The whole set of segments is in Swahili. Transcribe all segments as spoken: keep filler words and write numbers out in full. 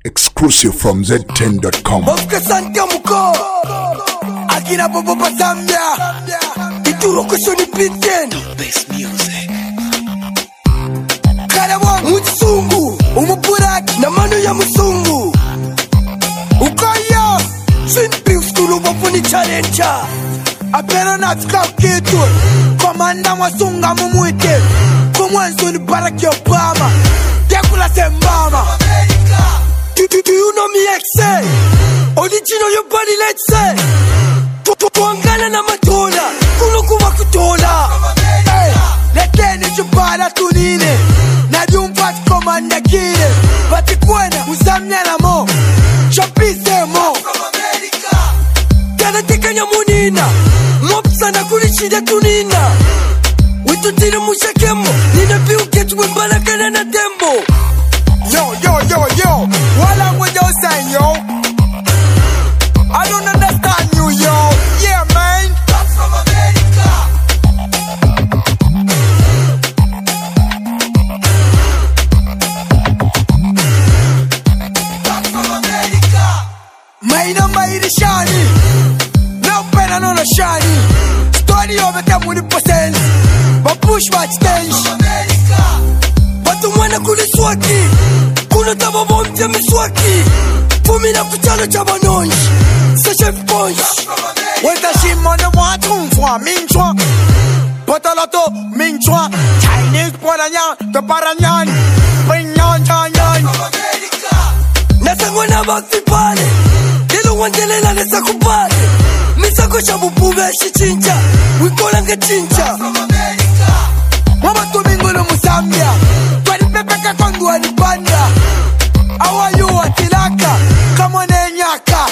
Exclusive from Z ten dot com. Oscar Santamuko Akina Bobo Zambia Ituro Kushoni Pitten Best music Karawa Mutsungu Umupuraki na mano ya Musungu Ukaya Sinpi uskulu wafuni challenge Apero na tika kitu Komanda wasunga mumuite Kumwanzo ni Barack Obama Tekula sembama Do, do, do you know me, X-Say? Original your body, let's say. Tuangana na matola, kunukuwa kutola. Hey, leteni jubala tunine. Na jumbat komanda kile. Bati kwena, uzamnya na mo. Chapise mo. Tena tika nyamunina. Mopsa na kulishida tunina. Witutire mushakemo. Nina piu ketu wembala kana na tembo. Yo, yo, yo, yo, what language you saying, yo? I don't understand you, yo. Yeah, man. That's from America. That's from America. My number is shiny. No pen and on a shiny. Story over the money percent. But push my stage. From America. Watu mwana kuliswaki Kuna taba bomja miswaki Fumina kuchalo chaba nonji Se chef punch Weta shimone watu mfwa minchwa Potoloto minchwa Chinese poranyan Te paranyan Pinyan chanyan Nasa ngwana bakti pale Dilo wandelela nesa kupale Misako shabu pube shichincha Wikolanga chincha Mama tumingulo musambia Twali pepeka kwangu walipanda Awa yu watilaka Kama nenyaka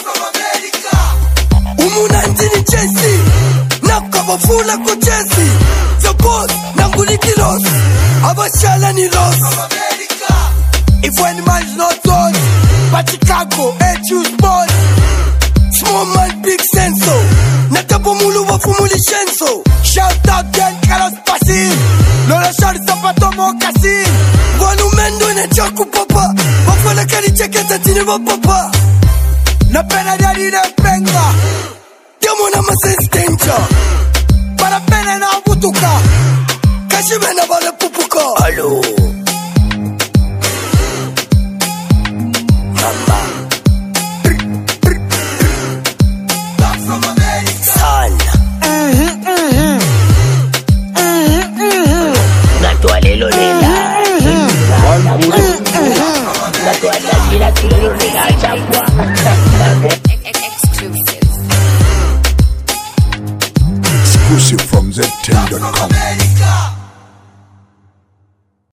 Umuna njini chesi Naka wafula kuchesi The boss Nanguli kilos Abashala ni los If any man is not done But Chicago H U Sport Small man big senso Natapo mulu wafumuli shenso Shout out then Carlos Pasin Lola shari sapato mokasin Volumendo ne chaku papa Wafola kari cheketa tini wa papa Na pena diari ne penga Demo na masistenta Para pena na butuka Kashibe na vale pupuka Alo Mama That's from America Son Mhm mhm Lelo lela Exclusive from Z ten dot com.